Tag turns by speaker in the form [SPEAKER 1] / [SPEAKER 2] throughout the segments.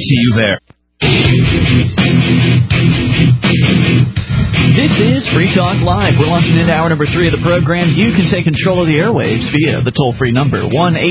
[SPEAKER 1] See you there.
[SPEAKER 2] This is Free Talk Live. We're launching into hour number 3 of the program. You can take control of the airwaves via the toll-free number,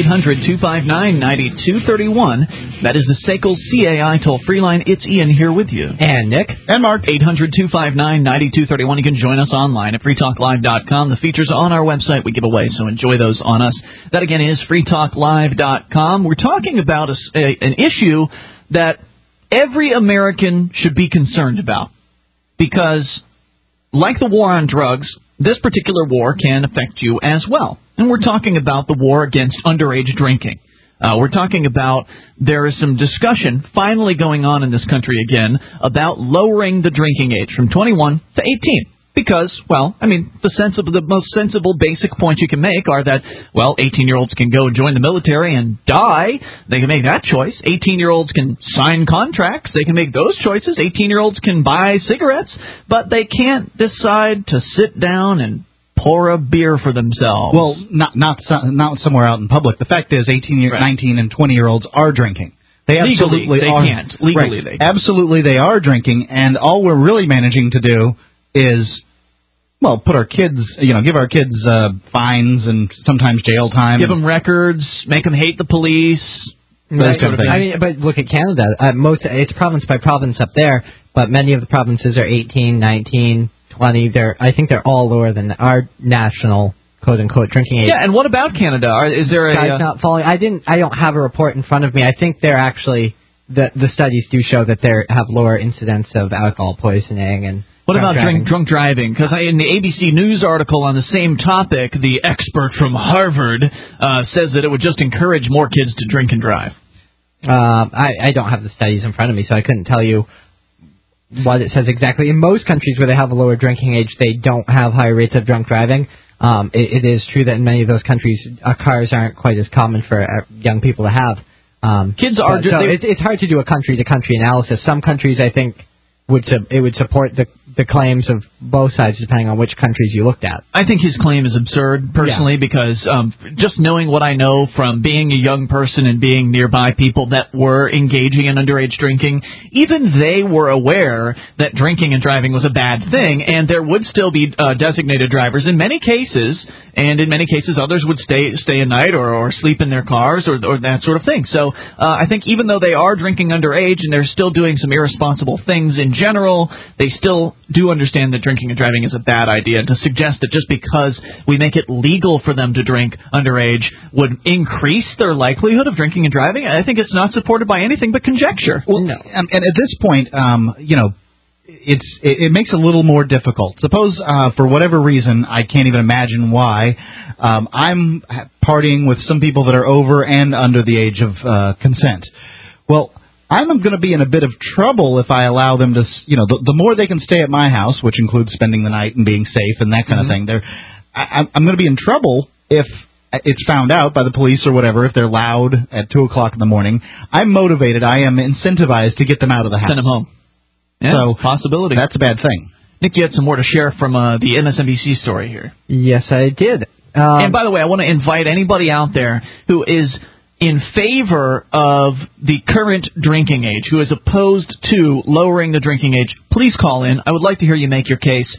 [SPEAKER 2] 1-800-259-9231. That is the SACL CAI toll-free line. It's Ian here with you.
[SPEAKER 3] And Nick.
[SPEAKER 2] And Mark. 800-259-9231. You can join us online at freetalklive.com. The features on our website we give away, so enjoy those on us. That, again, is freetalklive.com. We're talking about an issue that every American should be concerned about because, like the war on drugs, this particular war can affect you as well. And we're talking about the war against underage drinking. We're talking about there is some discussion finally going on in this country again about lowering the drinking age from 21 to 18. Because, well, I mean, the most sensible basic points you can make are that, well, 18-year-olds can go join the military and die. They can make that choice. 18-year-olds can sign contracts. They can make those choices. 18-year-olds can buy cigarettes. But they can't decide to sit down and pour a beer for themselves.
[SPEAKER 3] Well, not somewhere out in public. The fact is 19 and 20-year-olds are drinking. They absolutely
[SPEAKER 2] Legally, they can't. Legally, they can't.
[SPEAKER 3] Absolutely, they are drinking. And all we're really managing to do is, well, put our kids, give our kids fines and sometimes jail time.
[SPEAKER 2] Give them records, make them hate the police.
[SPEAKER 3] Those kind of things.
[SPEAKER 4] I mean, but look at Canada. It's province by province up there, but many of the provinces are 18, 19, 20. I think they're all lower than our national quote-unquote drinking age.
[SPEAKER 2] Yeah, and what about Canada? Is there
[SPEAKER 4] Guys not following? I don't have a report in front of me. I think they're actually the studies do show that they have lower incidence of alcohol poisoning and.
[SPEAKER 2] What about drunk driving? Because in the ABC News article on the same topic, the expert from Harvard says that it would just encourage more kids to drink and drive.
[SPEAKER 4] I don't have the studies in front of me, so I couldn't tell you what it says exactly. In most countries where they have a lower drinking age, they don't have higher rates of drunk driving. It is true that in many of those countries, cars aren't quite as common for young people to have.
[SPEAKER 2] Kids are.
[SPEAKER 4] So it's hard to do a country-to-country analysis. Some countries, I think, would support the claims of both sides, depending on which countries you looked at.
[SPEAKER 2] I think his claim is absurd, personally, because just knowing what I know from being a young person and being nearby people that were engaging in underage drinking, even they were aware that drinking and driving was a bad thing, and there would still be designated drivers in many cases, and in many cases others would stay a night or sleep in their cars or that sort of thing. So I think even though they are drinking underage and they're still doing some irresponsible things in general, they still do understand that drinking and driving is a bad idea. And to suggest that just because we make it legal for them to drink underage would increase their likelihood of drinking and driving, I think it's not supported by anything but conjecture.
[SPEAKER 3] Well, no. And at this point, it makes it a little more difficult. Suppose, for whatever reason, I can't even imagine why, I'm partying with some people that are over and under the age of consent. Well, I'm going to be in a bit of trouble if I allow them to, the more they can stay at my house, which includes spending the night and being safe and that kind of thing. I'm going to be in trouble if it's found out by the police or whatever, if they're loud at 2 o'clock in the morning. I'm motivated. I am incentivized to get them out of the house.
[SPEAKER 2] Send them home. Yeah, so possibility.
[SPEAKER 3] That's a bad thing.
[SPEAKER 2] Nick, you had some more to share from the MSNBC story here.
[SPEAKER 4] Yes, I did.
[SPEAKER 2] And by the way, I want to invite anybody out there who is in favor of the current drinking age, who is opposed to lowering the drinking age. Please call in. I would like to hear you make your case.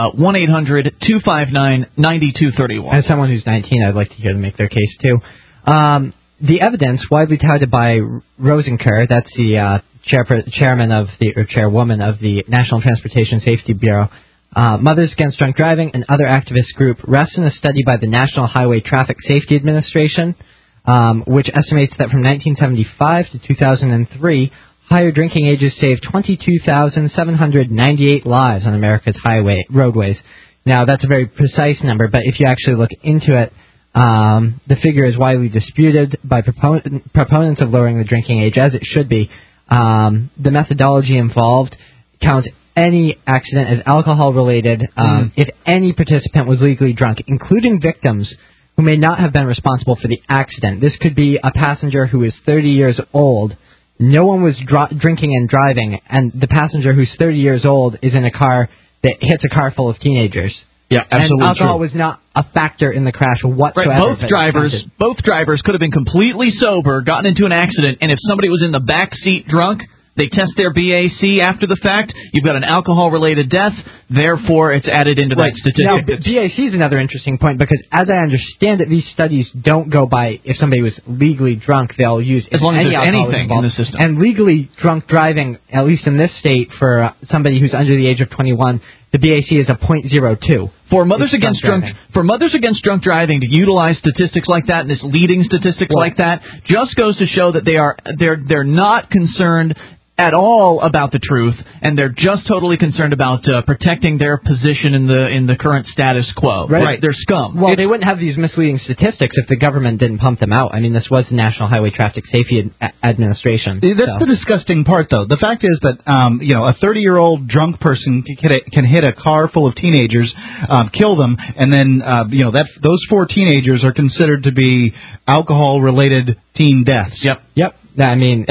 [SPEAKER 2] 1-800-259-9231.
[SPEAKER 4] As someone who's 19, I'd like to hear them make their case, too. The evidence widely touted by Rosenker, that's the chairwoman of the National Transportation Safety Bureau, Mothers Against Drunk Driving, and other activist group, rests in a study by the National Highway Traffic Safety Administration, which estimates that from 1975 to 2003, higher drinking ages saved 22,798 lives on America's roadways. Now, that's a very precise number, but if you actually look into it, the figure is widely disputed by proponents of lowering the drinking age, as it should be. The methodology involved counts any accident as alcohol-related if any participant was legally drunk, including victims who may not have been responsible for the accident. This could be a passenger who is 30 years old. No one was drinking and driving, and the passenger who's 30 years old is in a car that hits a car full of teenagers.
[SPEAKER 3] Yeah, absolutely.
[SPEAKER 4] And alcohol was not a factor in the crash whatsoever.
[SPEAKER 2] Right. Both drivers could have been completely sober, gotten into an accident, and if somebody was in the back seat drunk, They test their BAC after the fact. You've got an alcohol-related death. Therefore, it's added into that statistic.
[SPEAKER 4] Now, BAC is another interesting point because, as I understand it, these studies don't go by if somebody was legally drunk. They'll use
[SPEAKER 2] as long as
[SPEAKER 4] any
[SPEAKER 2] there's anything in the system.
[SPEAKER 4] And legally drunk driving, at least in this state, for somebody who's under the age of 21, the BAC is a .02.
[SPEAKER 2] For Mothers Against Drunk Driving to utilize statistics like that, and this leading statistics like that, just goes to show that they're not concerned at all about the truth, and they're just totally concerned about protecting their position in the current status quo.
[SPEAKER 4] Right.
[SPEAKER 2] They're scum.
[SPEAKER 4] Well, they wouldn't have these misleading statistics if the government didn't pump them out. I mean, this was the National Highway Traffic Safety Administration.
[SPEAKER 3] That's the disgusting part, though. The fact is that a 30-year-old drunk person can hit a car full of teenagers, kill them, and then those 4 teenagers are considered to be alcohol-related teen deaths.
[SPEAKER 2] Yep.
[SPEAKER 4] I mean,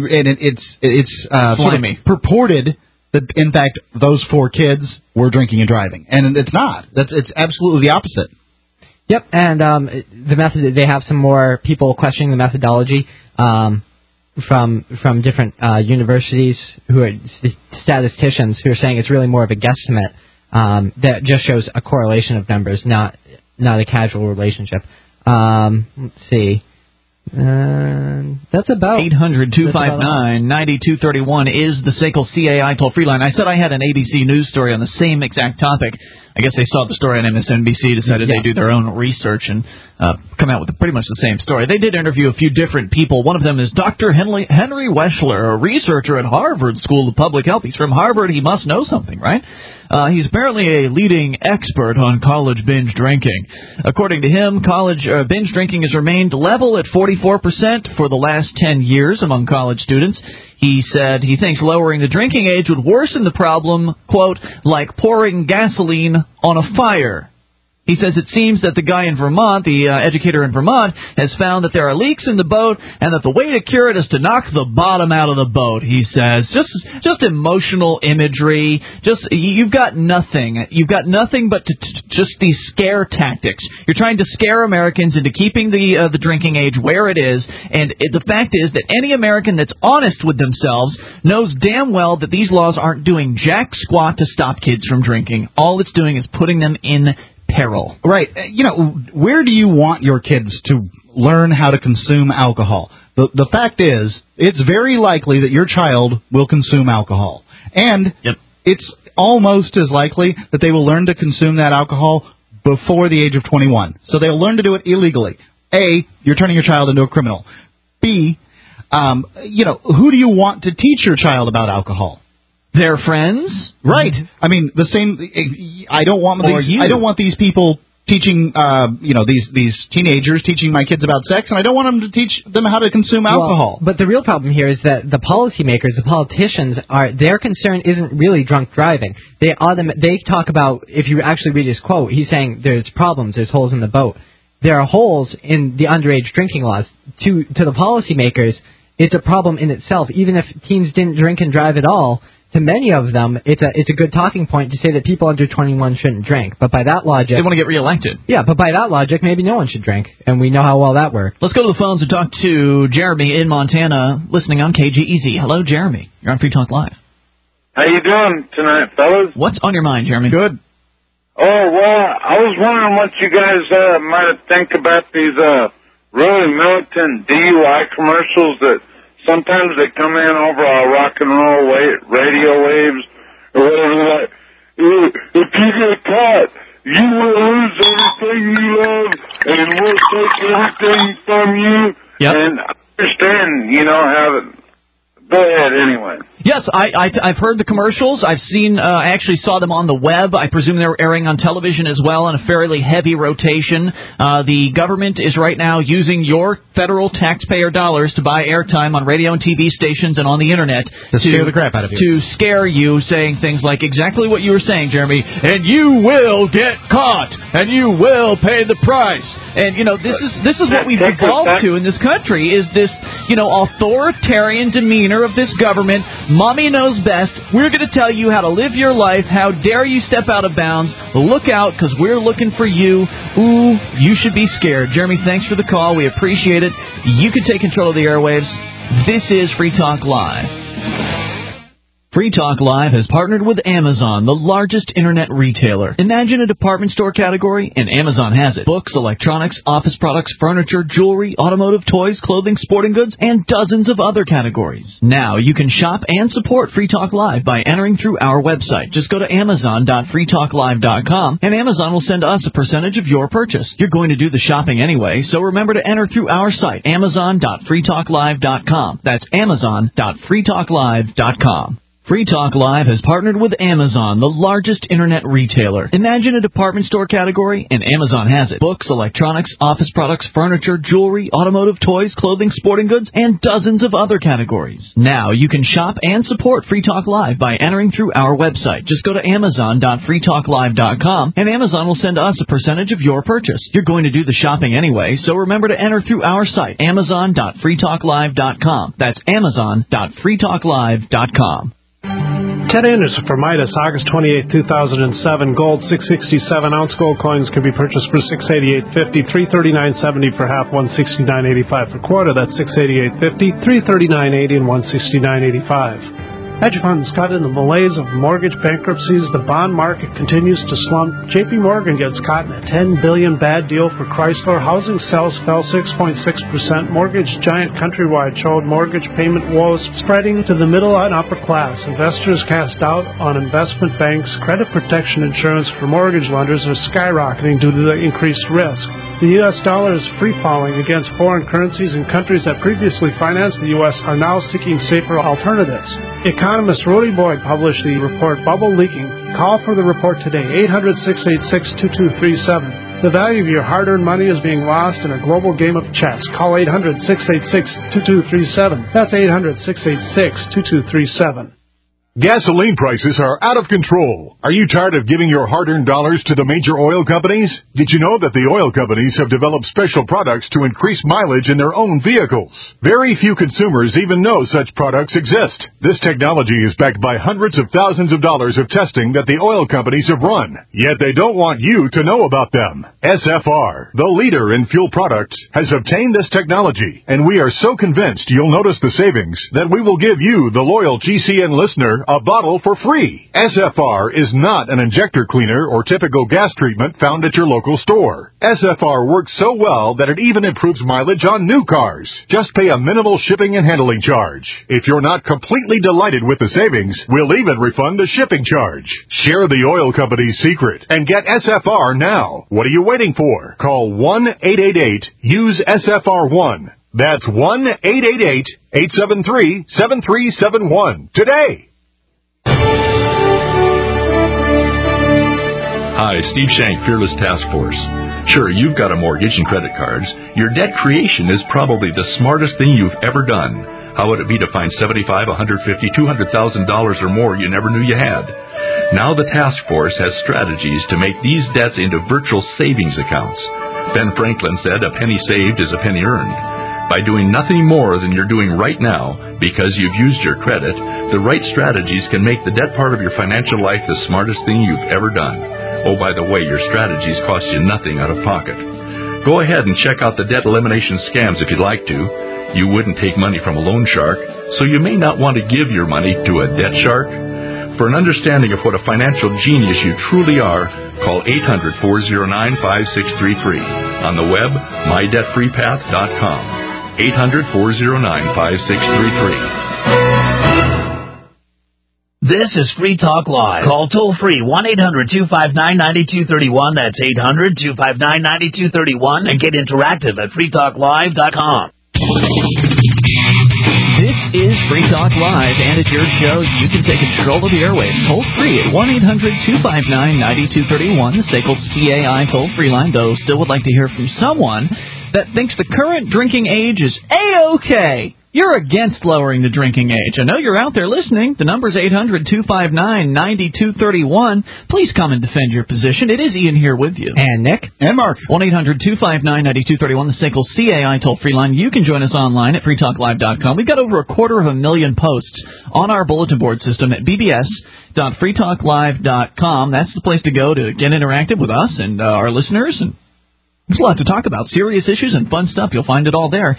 [SPEAKER 3] it's sort of purported that, in fact, those 4 kids were drinking and driving, and it's not. It's absolutely the opposite.
[SPEAKER 4] Yep, and the method, they have some more people questioning the methodology from different universities who are statisticians who are saying it's really more of a guesstimate that just shows a correlation of numbers, not a casual relationship. Let's see. That's about
[SPEAKER 2] 800-259-9231 is the SACL CAI toll-free line. I said I had an ABC News story on the same exact topic. I guess they saw the story on MSNBC, decided they'd do their own research and come out with pretty much the same story. They did interview a few different people. One of them is Dr. Henry Weschler, a researcher at Harvard School of Public Health. He's from Harvard. He must know something, right? He's apparently a leading expert on college binge drinking. According to him, college binge drinking has remained level at 44% for the last 10 years among college students. He said he thinks lowering the drinking age would worsen the problem, quote, like pouring gasoline on a fire. He says it seems that the guy in Vermont, the educator in Vermont, has found that there are leaks in the boat and that the way to cure it is to knock the bottom out of the boat, he says. Just emotional imagery. You've got nothing. You've got nothing but just these scare tactics. You're trying to scare Americans into keeping the drinking age where it is, and the fact is that any American that's honest with themselves knows damn well that these laws aren't doing jack squat to stop kids from drinking. All it's doing is putting them in peril.
[SPEAKER 3] Right. Where do you want your kids to learn how to consume alcohol? The fact is, it's very likely that your child will consume alcohol. And it's almost as likely that they will learn to consume that alcohol before the age of 21. So they'll learn to do it illegally. A, you're turning your child into a criminal. B, who do you want to teach your child about alcohol?
[SPEAKER 2] Their friends,
[SPEAKER 3] right? I mean, the same. I don't want these people teaching, these teenagers teaching my kids about sex, and I don't want them to teach them how to consume alcohol.
[SPEAKER 4] But the real problem here is that the policymakers, the politicians, their concern isn't really drunk driving. They talk about, if you actually read his quote, he's saying there's problems, there's holes in the boat. There are holes in the underage drinking laws. To the policymakers, it's a problem in itself. Even if teens didn't drink and drive at all, to many of them, it's a good talking point to say that people under 21 shouldn't drink. But by that logic...
[SPEAKER 2] They want to get reelected.
[SPEAKER 4] Yeah, but by that logic, maybe no one should drink. And we know how well that works.
[SPEAKER 2] Let's go to the phones and talk to Jeremy in Montana, listening on KGEZ. Hello, Jeremy. You're on Free Talk Live.
[SPEAKER 1] How you doing tonight, fellas?
[SPEAKER 2] What's on your mind, Jeremy?
[SPEAKER 3] Good.
[SPEAKER 1] Oh, well, I was wondering what you guys might think about these really militant DUI commercials that... Sometimes they come in over our rock and roll radio waves or whatever. Like, if you get caught, you will lose everything you love, and we'll take everything from you.
[SPEAKER 2] Yep.
[SPEAKER 1] And I understand, how. Go ahead, anyway.
[SPEAKER 2] Yes, I've heard the commercials. I've seen. I actually saw them on the web. I presume they're airing on television as well in a fairly heavy rotation. The government is right now using your federal taxpayer dollars to buy airtime on radio and TV stations and on the internet
[SPEAKER 3] to scare the crap out of you.
[SPEAKER 2] To scare you, saying things like exactly what you were saying, Jeremy. And you will get caught, and you will pay the price. And this is what we've evolved to in this country is this authoritarian demeanor of this government. Mommy knows best. We're going to tell you how to live your life. How dare you step out of bounds? Look out, because we're looking for you. Ooh, you should be scared. Jeremy, thanks for the call. We appreciate it. You can take control of the airwaves. This is Free Talk Live. Free Talk Live has partnered with Amazon, the largest internet retailer. Imagine a department store category, and Amazon has it. Books, electronics, office products, furniture, jewelry, automotive, toys, clothing, sporting goods, and dozens of other categories. Now you can shop and support Free Talk Live by entering through our website. Just go to amazon.freetalklive.com, and Amazon will send us a percentage of your purchase. You're going to do the shopping anyway, so remember to enter through our site, amazon.freetalklive.com. That's amazon.freetalklive.com. Free Talk Live has partnered with Amazon, the largest internet retailer. Imagine a department store category, and Amazon has it. Books, electronics, office products, furniture, jewelry, automotive, toys, clothing, sporting goods, and dozens of other categories. Now you can shop and support Free Talk Live by entering through our website. Just go to amazon.freetalklive.com, and Amazon will send us a percentage of your purchase. You're going to do the shopping anyway, so remember to enter through our site, amazon.freetalklive.com. That's amazon.freetalklive.com.
[SPEAKER 5] Ted Anderson for Midas, August 28, 2007. Gold, 667-ounce gold coins can be purchased for $688.50, $339.70 for half, $169.85 for quarter. That's $688.50, $339.80, and $169.85. Hedge funds caught in the malaise of mortgage bankruptcies. The bond market continues to slump. J.P. Morgan gets caught in a $10 billion bad deal for Chrysler. Housing sales fell 6.6%. Mortgage giant Countrywide showed mortgage payment woes spreading to the middle and upper class. Investors cast doubt on investment banks. Credit protection insurance for mortgage lenders are skyrocketing due to the increased risk. The U.S. dollar is free-falling against foreign currencies, and countries that previously financed the U.S. are now seeking safer alternatives. Economist Rudy Boyd published the report Bubble Leaking. Call for the report today, 800-686-2237. The value of your hard-earned money is being lost in a global game of chess. Call 800-686-2237. That's 800-686-2237.
[SPEAKER 6] Gasoline prices are out of control. Are you tired of giving your hard-earned dollars to the major oil companies? Did you know that the oil companies have developed special products to increase mileage in their own vehicles? Very few consumers even know such products exist. This technology is backed by hundreds of thousands of dollars of testing that the oil companies have run. Yet they don't want you to know about them. SFR, the leader in fuel products, has obtained this technology, and we are so convinced you'll notice the savings that we will give you, the loyal GCN listener, a bottle for free. SFR is not an injector cleaner or typical gas treatment found at your local store. SFR works so well that it even improves mileage on new cars. Just pay a minimal shipping and handling charge. If you're not completely delighted with the savings, we'll even refund the shipping charge. Share the oil company's secret and get SFR now. What are you waiting for? Call 1-888-USE-SFR1. That's 1-888-873-7371 today.
[SPEAKER 7] Hi, Steve Shank, Fearless Task Force. Sure, you've got a mortgage and credit cards. Your debt creation is probably the smartest thing you've ever done. How would it be to find $75,000, $150,000, $200,000 or more you never knew you had? Now the task force has strategies to make these debts into virtual savings accounts. Ben Franklin said, "A penny saved is a penny earned." By doing nothing more than you're doing right now because you've used your credit, the right strategies can make the debt part of your financial life the smartest thing you've ever done. Oh, by the way, your strategies cost you nothing out of pocket. Go ahead and check out the debt elimination scams if you'd like to. You wouldn't take money from a loan shark, so you may not want to give your money to a debt shark. For an understanding of what a financial genius you truly are, call 800-409-5633. On the web, mydebtfreepath.com. 800-409-5633.
[SPEAKER 8] This is Free Talk Live. Call toll free 1-800-259-9231. That's 800-259-9231, and get interactive at freetalklive.com.
[SPEAKER 2] This is Free Talk Live, and it's your show. You can take control of the airwaves toll free at 1-800-259-9231, the SACL CAI toll-free line, though still would like to hear from someone that thinks the current drinking age is A-OK. You're against lowering the drinking age. I know you're out there listening. The number's 800-259-9231. Please come and defend your position. It is Ian here with you.
[SPEAKER 4] And Nick.
[SPEAKER 3] And Mark.
[SPEAKER 2] 1-800-259-9231, the SACL CAI toll-free line. You can join us online at freetalklive.com. We've got over 250,000 posts on our bulletin board system at bbs.freetalklive.com. That's the place to go to get interactive with us and our listeners and There's a lot to talk about. Serious issues and fun stuff. You'll find it all there.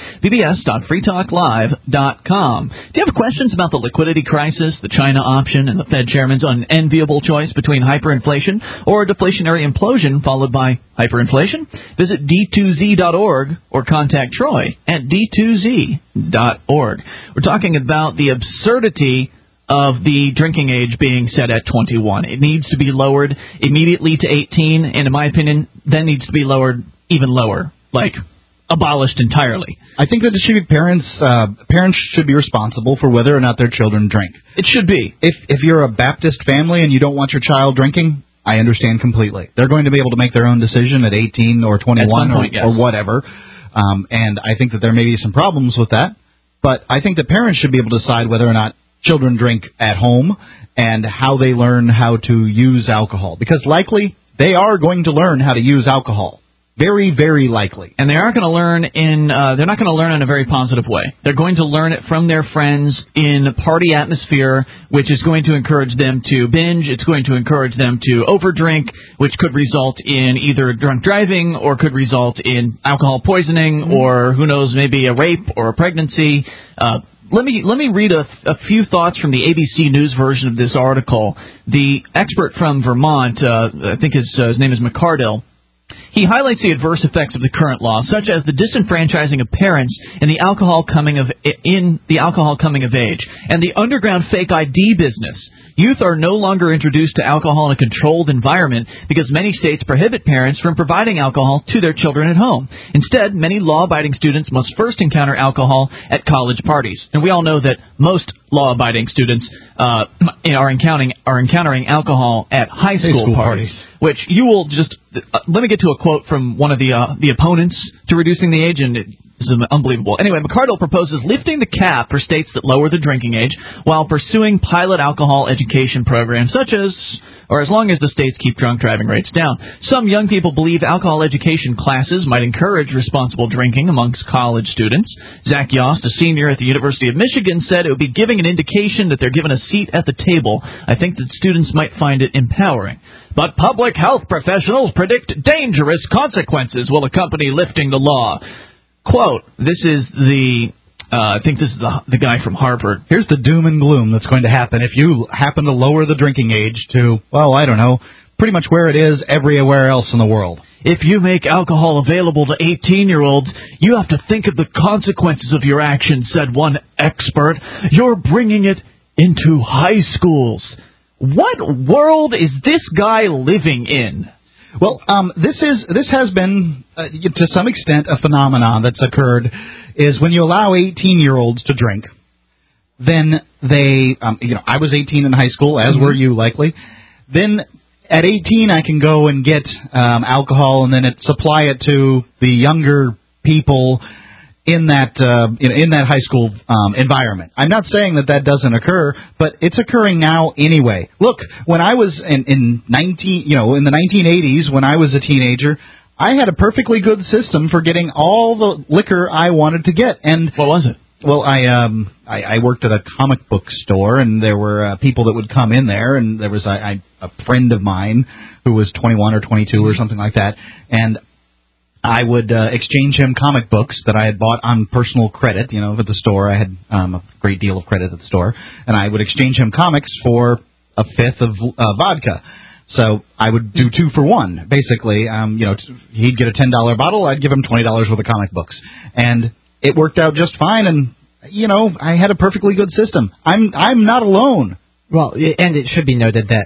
[SPEAKER 2] bbs.freetalklive.com. Do you have questions about the liquidity crisis, the China option, and the Fed chairman's unenviable choice between hyperinflation or a deflationary implosion followed by hyperinflation? Visit d2z.org or contact Troy at d2z.org. We're talking about the absurdity of the drinking age being set at 21. It needs to be lowered immediately to 18, and in my opinion, then needs to be lowered even lower, like abolished entirely.
[SPEAKER 3] I think that it should be parents should be responsible for whether or not their children drink.
[SPEAKER 2] It should be.
[SPEAKER 3] If you're a Baptist family and you don't want your child drinking, I understand completely. They're going to be able to make their own decision at 18 or 21 or whatever, and I think that there may be some problems with that, but I think that parents should be able to decide whether or not children drink at home and how they learn how to use alcohol, because likely they are going to learn how to use alcohol. Very, very likely.
[SPEAKER 2] And they aren't going to learn they're not going to learn in a very positive way. They're going to learn it from their friends in a party atmosphere, which is going to encourage them to binge. It's going to encourage them to overdrink, which could result in either drunk driving or could result in alcohol poisoning or, who knows, maybe a rape or a pregnancy. Let me read a few thoughts from the ABC News version of this article. The expert from Vermont, I think his name is McCardell, he highlights the adverse effects of the current law, such as the disenfranchising of parents in the alcohol coming of age, and the underground fake ID business. Youth are no longer introduced to alcohol in a controlled environment because many states prohibit parents from providing alcohol to their children at home. Instead, many law-abiding students must first encounter alcohol at college parties. And we all know that most law-abiding students are encountering alcohol at high school parties, which you will just... let me get to a quote from one of the opponents to reducing the age, and this is unbelievable. Anyway, McCardell proposes lifting the cap for states that lower the drinking age while pursuing pilot alcohol education programs such as, or as long as the states keep drunk driving rates down. Some young people believe alcohol education classes might encourage responsible drinking amongst college students. Zach Yost, a senior at the University of Michigan, said it would be giving an indication that they're given a seat at the table. I think that students might find it empowering. But public health professionals predict dangerous consequences will accompany lifting the law. Quote, this is I think this is the guy from Harvard.
[SPEAKER 3] Here's the doom and gloom that's going to happen if you happen to lower the drinking age to, well, I don't know, pretty much where it is everywhere else in the world.
[SPEAKER 2] If you make alcohol available to 18-year-olds, you have to think of the consequences of your actions, said one expert. You're bringing it into high schools. What world is this guy living in?
[SPEAKER 3] Well, this has been, to some extent, a phenomenon that's occurred, is when you allow 18-year-olds to drink, then they, I was 18 in high school, as were you likely. Then at 18, I can go and get alcohol and then supply it to the younger people in that high school environment. I'm not saying that doesn't occur, but it's occurring now anyway. Look, when I was in the 1980s, when I was a teenager, I had a perfectly good system for getting all the liquor I wanted to get. And
[SPEAKER 2] what was it?
[SPEAKER 3] Well, I worked at a comic book store, and there were people that would come in there, and there was a friend of mine who was 21 or 22 or something like that, and I would exchange him comic books that I had bought on personal credit. At the store, I had a great deal of credit at the store, and I would exchange him comics for a fifth of vodka. So I would do 2 for 1, basically. He'd get a $10 bottle, I'd give him $20 worth of comic books, and it worked out just fine. And I had a perfectly good system. I'm not alone.
[SPEAKER 4] Well, and it should be noted that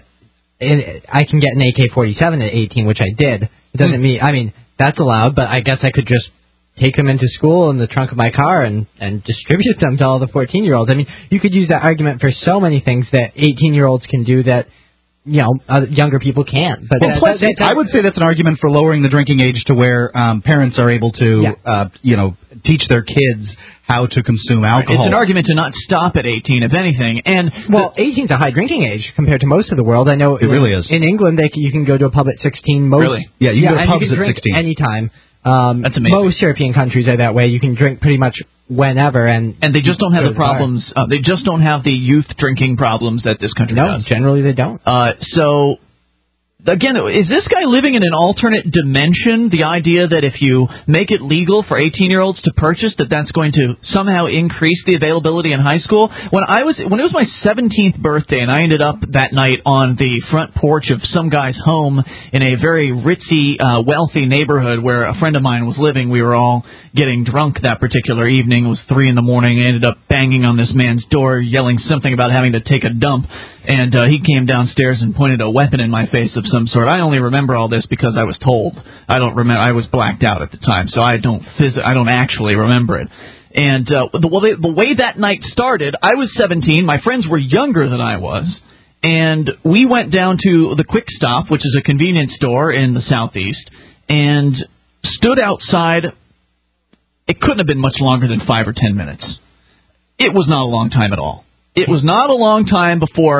[SPEAKER 4] I can get an AK-47 at 18, which I did. It doesn't mean that's allowed, but I guess I could just take them into school in the trunk of my car and distribute them to all the 14-year-olds. I mean, you could use that argument for so many things that 18-year-olds can do that, younger people can't. But
[SPEAKER 3] I would say that's an argument for lowering the drinking age to where parents are able to, teach their kids how to consume alcohol.
[SPEAKER 2] It's an argument to not stop at 18, if anything. And
[SPEAKER 4] 18 is a high drinking age compared to most of the world. I know
[SPEAKER 3] it really is.
[SPEAKER 4] In England, you can go to a pub at 16.
[SPEAKER 2] Really?
[SPEAKER 3] Yeah, you can go to pubs at 16
[SPEAKER 4] anytime.
[SPEAKER 2] That's amazing.
[SPEAKER 4] Most European countries are that way. You can drink pretty much whenever, and
[SPEAKER 2] they just don't have the problems. They just don't have the youth drinking problems that this country does.
[SPEAKER 4] No, generally they don't.
[SPEAKER 2] So Again, is this guy living in an alternate dimension? The idea that if you make it legal for 18-year-olds to purchase, that's going to somehow increase the availability in high school? When it was my 17th birthday, and I ended up that night on the front porch of some guy's home in a very ritzy, wealthy neighborhood where a friend of mine was living. We were all getting drunk that particular evening. It was 3 a.m. I ended up banging on this man's door, yelling something about having to take a dump. And he came downstairs and pointed a weapon in my face of some sort. I only remember all this because I was told. I don't remember. I was blacked out at the time, so I don't actually remember it. And the way that night started, I was 17. My friends were younger than I was, and we went down to the Quick Stop, which is a convenience store in the southeast, and stood outside. It couldn't have been much longer than 5 or 10 minutes. It was not a long time at all. It was not a long time before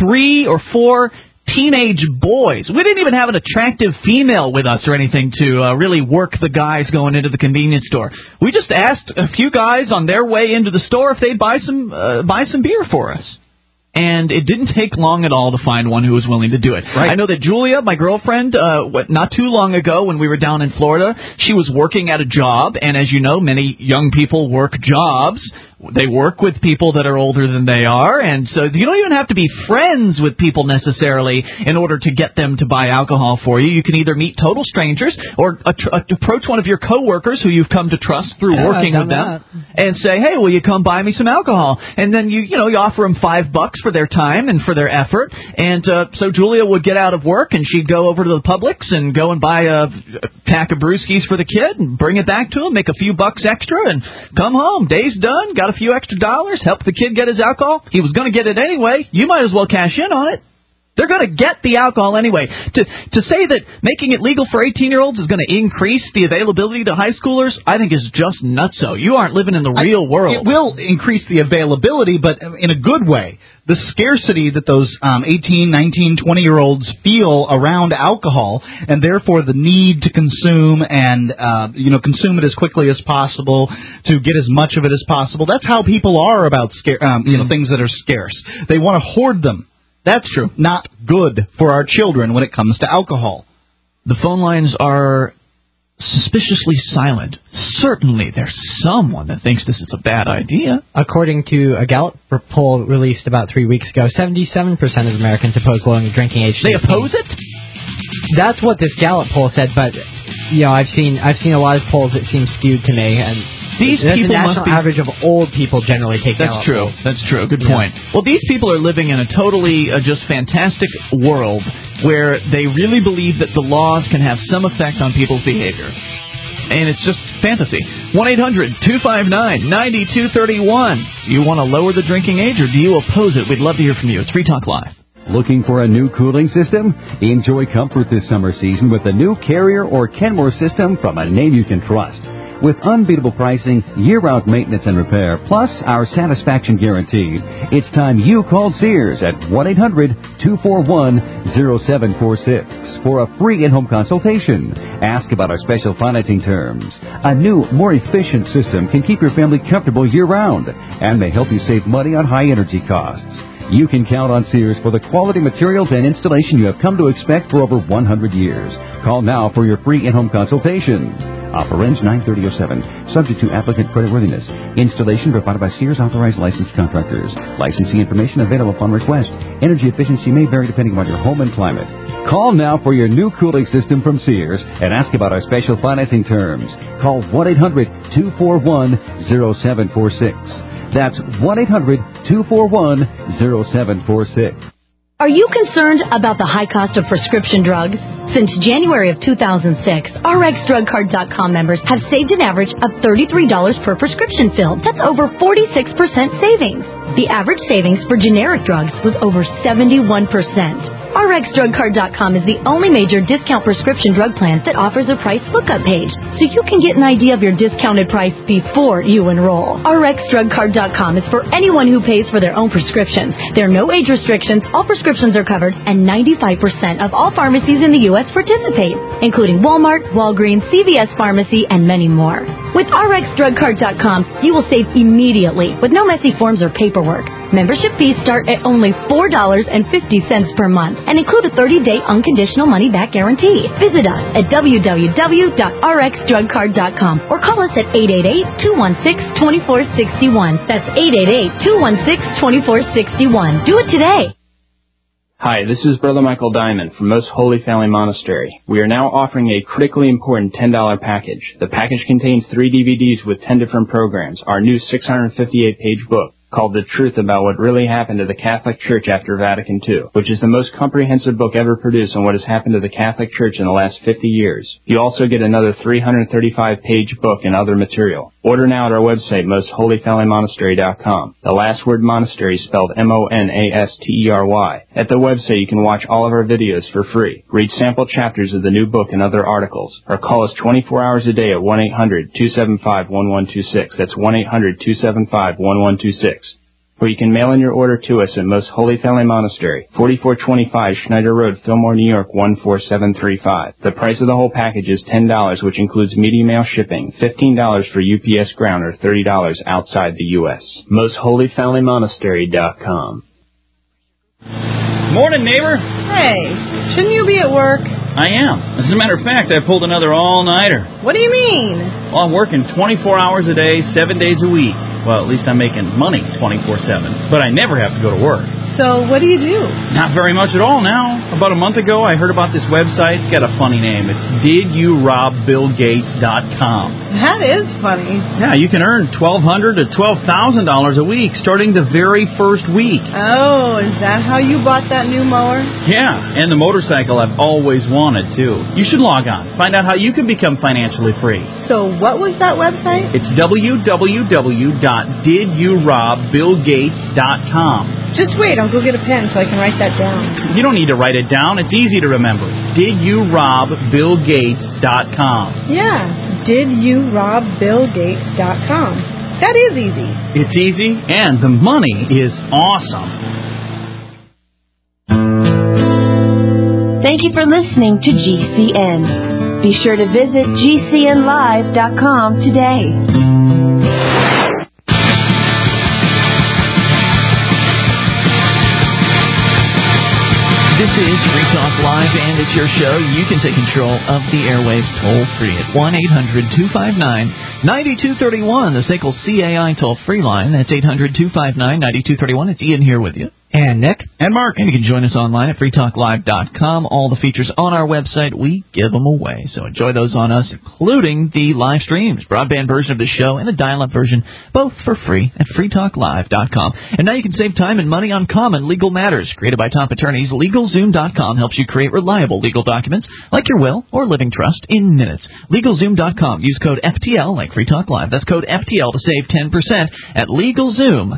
[SPEAKER 2] 3 or 4 teenage boys. We didn't even have an attractive female with us or anything to really work the guys going into the convenience store. We just asked a few guys on their way into the store if they'd buy some beer for us. And it didn't take long at all to find one who was willing to do it. Right. I know that Julia, my girlfriend, not too long ago when we were down in Florida, she was working at a job, and as you know, many young people work jobs. They work with people that are older than they are, and so you don't even have to be friends with people necessarily in order to get them to buy alcohol for you. You can either meet total strangers or approach one of your coworkers who you've come to trust through working with them and say, hey, will you come buy me some alcohol? And then you offer them $5 for their time and for their effort. And so Julia would get out of work and she'd go over to the Publix and go and buy a pack of brewskis for the kid and bring it back to him, make a few bucks extra, and come home. Day's done. Got a few extra dollars, help the kid get his alcohol. He was going to get it anyway. You might as well cash in on it. They're going to get the alcohol anyway. To say that making it legal for 18-year-olds is going to increase the availability to high schoolers, I think is just nutso. You aren't living in the real world.
[SPEAKER 3] It will increase the availability, but in a good way. The scarcity that those 18, 19, 20-year-olds feel around alcohol, and therefore the need to consume and consume it as quickly as possible to get as much of it as possible. That's how people are about things that are scarce. They want to hoard them. That's true. Not good for our children when it comes to alcohol.
[SPEAKER 2] The phone lines are suspiciously silent. Certainly there's someone that thinks this is a bad idea.
[SPEAKER 4] According to a Gallup poll released about 3 weeks ago, 77% of Americans oppose lowering the drinking age.
[SPEAKER 2] They oppose it?
[SPEAKER 4] That's what this Gallup poll said, but I've seen a lot of polls that seem skewed to me, and
[SPEAKER 2] these people
[SPEAKER 4] the
[SPEAKER 2] must be
[SPEAKER 4] average of old people generally take
[SPEAKER 2] That's
[SPEAKER 4] Gallup
[SPEAKER 2] true.
[SPEAKER 4] polls.
[SPEAKER 2] That's true. Good point. Well, these people are living in a totally just fantastic world where they really believe that the laws can have some effect on people's behavior. And it's just fantasy. 1-800-259-9231. Do you want to lower the drinking age or do you oppose it? We'd love to hear from you. It's Free Talk Live.
[SPEAKER 9] Looking for a new cooling system? Enjoy comfort this summer season with the new Carrier or Kenmore system from a name you can trust. With unbeatable pricing, year-round maintenance and repair, plus our satisfaction guarantee, it's time you called Sears at 1-800-241-0746 for a free in-home consultation. Ask about our special financing terms. A new, more efficient system can keep your family comfortable year-round and may help you save money on high-energy costs. You can count on Sears for the quality materials and installation you have come to expect for over 100 years. Call now for your free in-home consultation. Offer ends 9/30/07. Subject to applicant creditworthiness. Installation provided by Sears authorized licensed contractors. Licensing information available upon request. Energy efficiency may vary depending on your home and climate. Call now for your new cooling system from Sears and ask about our special financing terms. Call 1-800-241-0746. That's 1-800-241-0746.
[SPEAKER 10] Are you concerned about the high cost of prescription drugs? Since January of 2006, RxDrugCard.com members have saved an average of $33 per prescription fill. That's over 46% savings. The average savings for generic drugs was over 71%. RxDrugCard.com is the only major discount prescription drug plan that offers a price lookup page, so you can get an idea of your discounted price before you enroll. RxDrugCard.com is for anyone who pays for their own prescriptions. There are no age restrictions, all prescriptions are covered, and 95% of all pharmacies in the U.S. participate, including Walmart, Walgreens, CVS Pharmacy, and many more. With RxDrugCard.com, you will save immediately with no messy forms or paperwork. Membership fees start at only $4.50 per month and include a 30-day unconditional money-back guarantee. Visit us at www.rxdrugcard.com or call us at 888-216-2461. That's 888-216-2461. Do it today.
[SPEAKER 11] Hi, this is Brother Michael Diamond from Most Holy Family Monastery. We are now offering a critically important $10 package. The package contains 3 DVDs with 10 different programs, our new 658-page book called The Truth About What Really Happened to the Catholic Church After Vatican II, which is the most comprehensive book ever produced on what has happened to the Catholic Church in the last 50 years. You also get another 335-page book and other material. Order now at our website, mostholyfamilymonastery.com. The last word monastery spelled M-O-N-A-S-T-E-R-Y. At the website, you can watch all of our videos for free, read sample chapters of the new book and other articles, or call us 24 hours a day at 1-800-275-1126. That's 1-800-275-1126. Or you can mail in your order to us at Most Holy Family Monastery, 4425 Schneider Road, Fillmore, New York, 14735. The price of the whole package is $10, which includes media mail shipping, $15 for UPS ground, or $30 outside the U.S. MostHolyFamilyMonastery.com.
[SPEAKER 12] Morning, neighbor.
[SPEAKER 13] Hey, shouldn't you be at work?
[SPEAKER 12] I am. As a matter of fact, I pulled another all-nighter.
[SPEAKER 13] What do you mean?
[SPEAKER 12] Well, I'm working 24 hours a day, 7 days a week. Well, at least I'm making money 24/7. But I never have to go to work.
[SPEAKER 13] So what do you do?
[SPEAKER 12] Not very much at all now. About a month ago, I heard about this website. It's got a funny name. It's DidYouRobBillGates.com.
[SPEAKER 13] That is funny.
[SPEAKER 12] Yeah, you can earn $1,200 to $12,000 a week starting the very first week.
[SPEAKER 13] Oh, is that how you bought that new mower?
[SPEAKER 12] Yeah, and the motorcycle I've always wanted, too. You should log on. Find out how you can become financially free.
[SPEAKER 13] So what was that website?
[SPEAKER 12] It's www.DidYouRobBillGates.com.
[SPEAKER 13] Just wait, I'll go get a pen so I can write that down.
[SPEAKER 12] You don't need to write it down. It's easy to remember. DidYouRobBillGates.com.
[SPEAKER 13] Yeah, DidYouRobBillGates.com. That is easy.
[SPEAKER 12] It's easy, and the money is awesome.
[SPEAKER 14] Thank you for listening to GCN. Be sure to visit GCNlive.com today.
[SPEAKER 2] This is Free Talk Live, and it's your show. You can take control of the airwaves toll-free at 1-800-259-9231, the SACL CAI toll-free line. That's 800-259-9231. It's Ian here with you.
[SPEAKER 4] And Nick.
[SPEAKER 2] And Mark. And you can join us online at freetalklive.com. All the features on our website, we give them away. So enjoy those on us, including the live streams, broadband version of the show, and the dial-up version, both for free at freetalklive.com. And now you can save time and money on common legal matters. Created by top attorneys, LegalZoom.com helps you create reliable legal documents like your will or living trust in minutes. LegalZoom.com. Use code FTL like Free Talk Live. That's code FTL to save 10% at LegalZoom.com.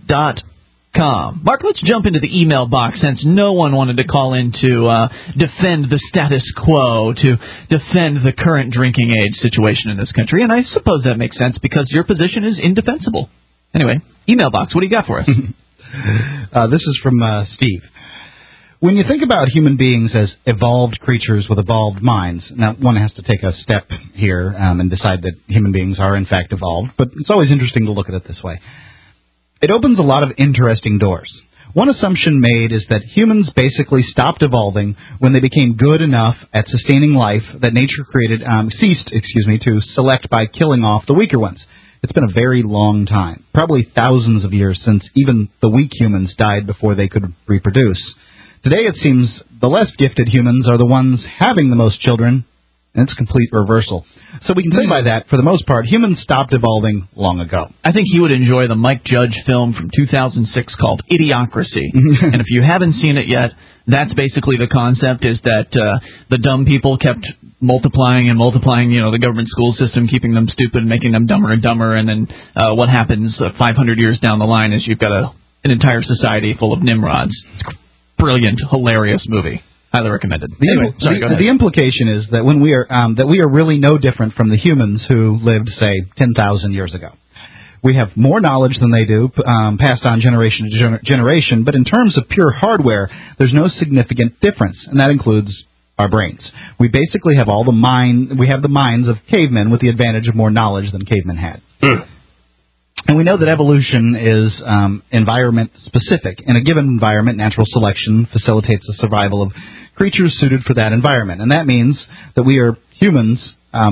[SPEAKER 2] Mark, let's jump into the email box since no one wanted to call in to defend the status quo, to defend the current drinking age situation in this country. And I suppose that makes sense because your position is indefensible. Anyway, email box, what do you got for us?
[SPEAKER 3] This is from Steve. When you think about human beings as evolved creatures with evolved minds, now one has to take a step here and decide that human beings are in fact evolved, but it's always interesting to look at it this way. It opens a lot of interesting doors. One assumption made is that humans basically stopped evolving when they became good enough at sustaining life that nature ceased to select by killing off the weaker ones. It's been a very long time, probably thousands of years since even the weak humans died before they could reproduce. Today it seems the less gifted humans are the ones having the most children, and it's complete reversal. So we can say by that, for the most part, humans stopped evolving long ago.
[SPEAKER 2] I think he would enjoy the Mike Judge film from 2006 called Idiocracy. And if you haven't seen it yet, that's basically the concept, is that the dumb people kept multiplying and multiplying, the government school system, keeping them stupid, making them dumber and dumber, and then what happens 500 years down the line is you've got an entire society full of Nimrods. It's a brilliant, hilarious movie. Highly recommended. Anyway, sorry, go ahead.
[SPEAKER 3] The implication is that when we are really no different from the humans who lived, say, 10,000 years ago. We have more knowledge than they do, passed on generation to generation, but in terms of pure hardware, there's no significant difference, and that includes our brains. We basically have the minds of cavemen with the advantage of more knowledge than cavemen had. And we know that evolution is environment specific. In a given environment, natural selection facilitates the survival of creatures suited for that environment. And that means that we humans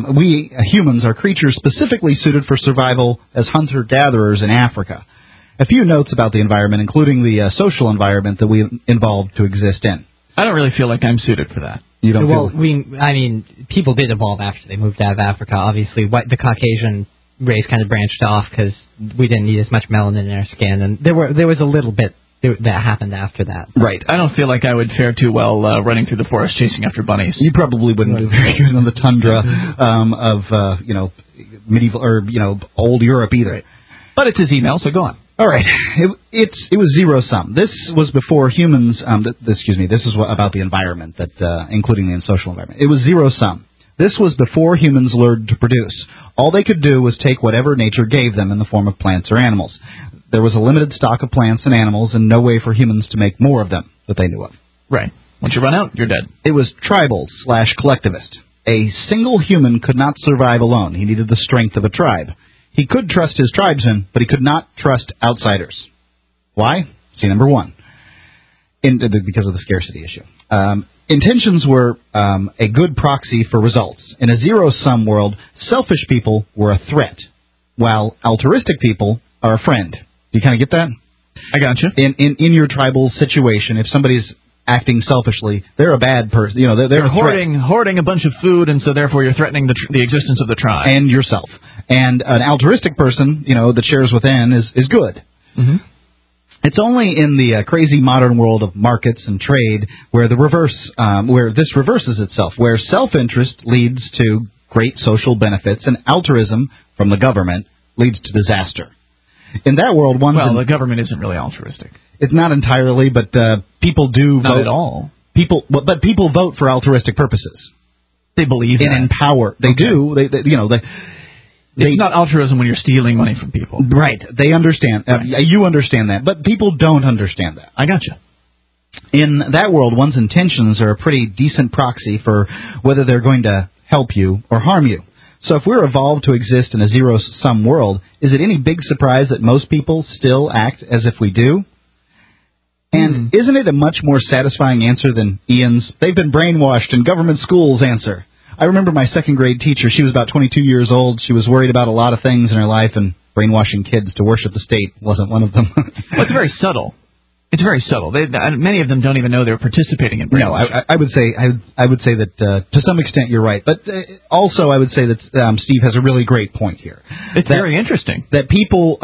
[SPEAKER 3] are creatures specifically suited for survival as hunter-gatherers in Africa. A few notes about the environment, including the social environment that we evolved to exist in.
[SPEAKER 2] I don't really feel like I'm suited for that.
[SPEAKER 3] You don't
[SPEAKER 4] well,
[SPEAKER 3] feel
[SPEAKER 4] people did evolve after they moved out of Africa. Obviously, the Caucasian race kind of branched off because we didn't need as much melanin in our skin, and there was a little bit that happened after that.
[SPEAKER 3] Right.
[SPEAKER 2] I don't feel like I would fare too well running through the forest chasing after bunnies.
[SPEAKER 3] You probably wouldn't do very good on the tundra of medieval or old Europe either.
[SPEAKER 2] Right. But it's his email, so go on.
[SPEAKER 3] All right. It was zero sum. This was before humans. This is about the environment, including the social environment. It was zero sum. This was before humans learned to produce. All they could do was take whatever nature gave them in the form of plants or animals. There was a limited stock of plants and animals and no way for humans to make more of them that they knew of.
[SPEAKER 2] Right. Once you run out, you're dead.
[SPEAKER 3] It was tribal/collectivist. A single human could not survive alone. He needed the strength of a tribe. He could trust his tribesmen, but he could not trust outsiders. Why? See number 1. Because of the scarcity issue. Intentions were a good proxy for results. In a zero-sum world, selfish people were a threat, while altruistic people are a friend. Do you kind of get that?
[SPEAKER 2] I got you.
[SPEAKER 3] In your tribal situation, if somebody's acting selfishly, they're a bad person. They're
[SPEAKER 2] hoarding a bunch of food, and so therefore you're threatening the existence of the tribe
[SPEAKER 3] and yourself. And an altruistic person, that shares within, is good.
[SPEAKER 2] Mm-hmm.
[SPEAKER 3] It's only in the crazy modern world of markets and trade where where this reverses itself, where self-interest leads to great social benefits and altruism from the government leads to disaster. In that world,
[SPEAKER 2] the government isn't really altruistic.
[SPEAKER 3] It's not entirely, but people do vote.
[SPEAKER 2] Not at all.
[SPEAKER 3] But people vote for altruistic purposes.
[SPEAKER 2] They believe
[SPEAKER 3] in power. They do.
[SPEAKER 2] It's not altruism when you're stealing money from people.
[SPEAKER 3] Right. They understand. You understand that. But people don't understand that.
[SPEAKER 2] I gotcha.
[SPEAKER 3] In that world, one's intentions are a pretty decent proxy for whether they're going to help you or harm you. So if we're evolved to exist in a zero-sum world, is it any big surprise that most people still act as if we do? And isn't it a much more satisfying answer than Ian's, they've been brainwashed in government schools answer? I remember my second-grade teacher. She was about 22 years old. She was worried about a lot of things in her life, and brainwashing kids to worship the state wasn't one of them.
[SPEAKER 2] Well, it's very subtle. It's very subtle. Many of them don't even know they're participating in brainwashing.
[SPEAKER 3] No, I would say that to some extent you're right. But also I would say that Steve has a really great point here.
[SPEAKER 2] It's very interesting.
[SPEAKER 3] That people,